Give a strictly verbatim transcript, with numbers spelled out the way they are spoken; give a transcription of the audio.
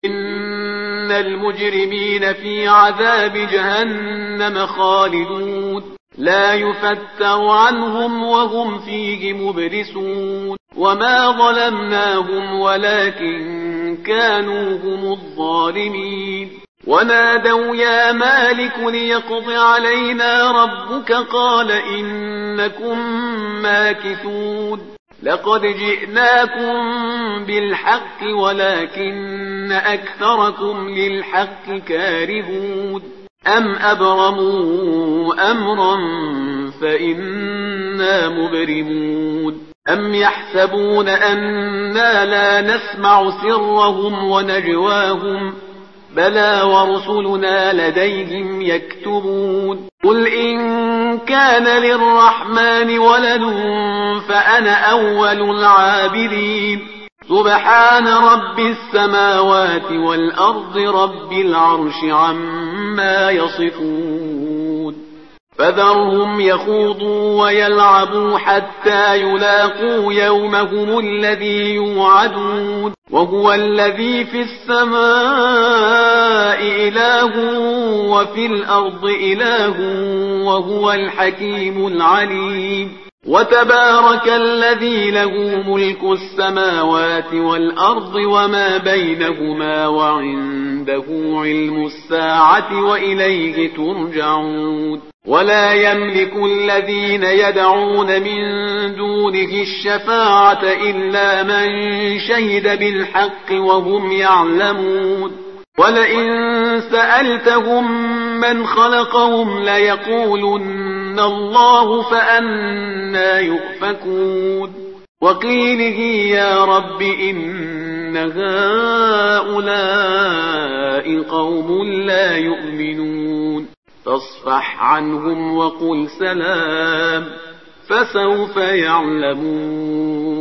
إن المجرمين في عذاب جهنم خالدون لا يفتر عنهم وهم فيه مبلسون وما ظلمناهم ولكن كانوا هم الظالمين ونادوا يا مالك ليقض علينا ربك قال إنكم ماكثون لقد جئناكم بالحق ولكن أكثركم للحق كارهون أم أبرموا أمرا فإنا مبرمون أم يحسبون أنا لا نسمع سرهم ونجواهم بلى ورسلنا لديهم يكتبون قل إن كان للرحمن ولد فأنا أول العابدين سبحان رب السماوات والأرض رب العرش عما يصفون فذرهم يخوضوا ويلعبوا حتى يلاقوا يومهم الذي يوعدون وهو الذي في السماء إله وفي الأرض إله وهو الحكيم العليم وتبارك الذي له ملك السماوات والأرض وما بينهما وعنده علم الساعة وإليه ترجعون ولا يملك الذين يدعون من دونه الشفاعة إلا من شهد بالحق وهم يعلمون ولئن سألتهم من خلقهم ليقولن الله فأنى يؤفكون وقيله يا رب إن هؤلاء قوم لا يؤمنون فاصفح عنهم وقل سلام فسوف يعلمون